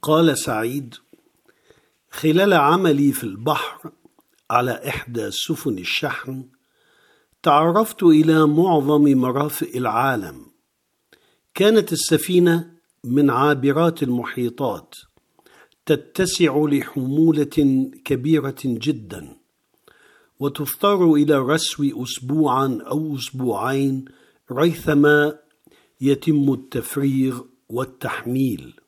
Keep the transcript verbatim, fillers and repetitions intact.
قال سعيد: خلال عملي في البحر على إحدى سفن الشحن تعرفت إلى معظم مرافئ العالم. كانت السفينة من عابرات المحيطات، تتسع لحمولة كبيرة جدا، وتضطر إلى الرسو أسبوعا أو أسبوعين ريثما يتم التفريغ والتحميل.